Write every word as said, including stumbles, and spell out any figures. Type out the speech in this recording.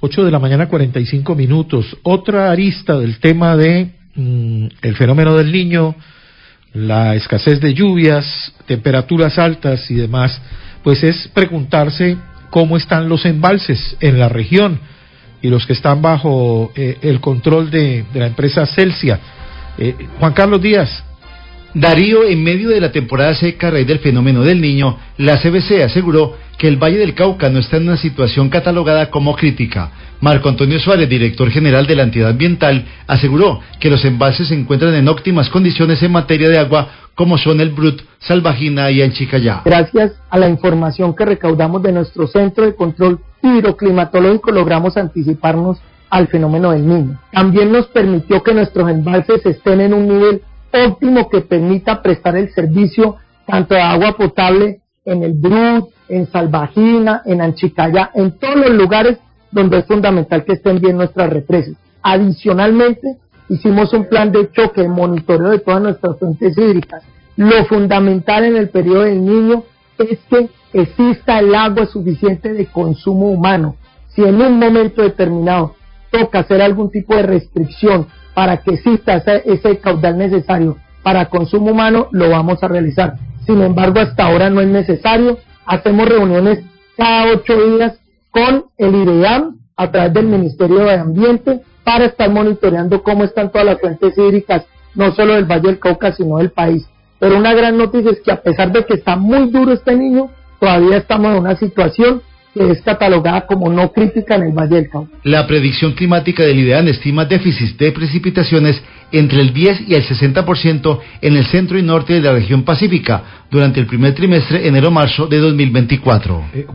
ocho de la mañana, cuarenta y cinco minutos. Otra arista del tema de mm, el fenómeno del Niño, la escasez de lluvias, temperaturas altas y demás, pues es preguntarse cómo están los embalses en la región y los que están bajo eh, el control de, de la empresa Celsia. Eh, Juan Carlos Díaz. Darío, en medio de la temporada seca a raíz del fenómeno del Niño, la C B C aseguró que el Valle del Cauca no está en una situación catalogada como crítica. Marco Antonio Suárez, director general de la entidad ambiental, aseguró que los embalses se encuentran en óptimas condiciones en materia de agua, como son el Brut, Salvajina y Anchicayá. Gracias a la información que recaudamos de nuestro Centro de Control Hidroclimatológico, logramos anticiparnos al fenómeno del Niño. También nos permitió que nuestros embalses estén en un nivel óptimo que permita prestar el servicio tanto de agua potable en el Brut, en Salvajina, en Anchicayá, en todos los lugares donde es fundamental que estén bien nuestras represas. Adicionalmente, hicimos un plan de choque, de monitoreo de todas nuestras fuentes hídricas. Lo fundamental en el periodo del Niño es que exista el agua suficiente de consumo humano. Si en un momento determinado toca hacer algún tipo de restricción para que exista ese, ese caudal necesario para consumo humano, lo vamos a realizar. Sin embargo, hasta ahora no es necesario. Hacemos reuniones cada ocho días con el IDEAM a través del Ministerio de Ambiente para estar monitoreando cómo están todas las fuentes hídricas, no solo del Valle del Cauca, sino del país. Pero una gran noticia es que a pesar de que está muy duro este Niño, todavía estamos en una situación que es catalogada como no crítica en el Valle del Cauca. La predicción climática del IDEAM estima déficits de precipitaciones entre el diez y el sesenta por ciento en el centro y norte de la región pacífica durante el primer trimestre enero-marzo de dos mil veinticuatro.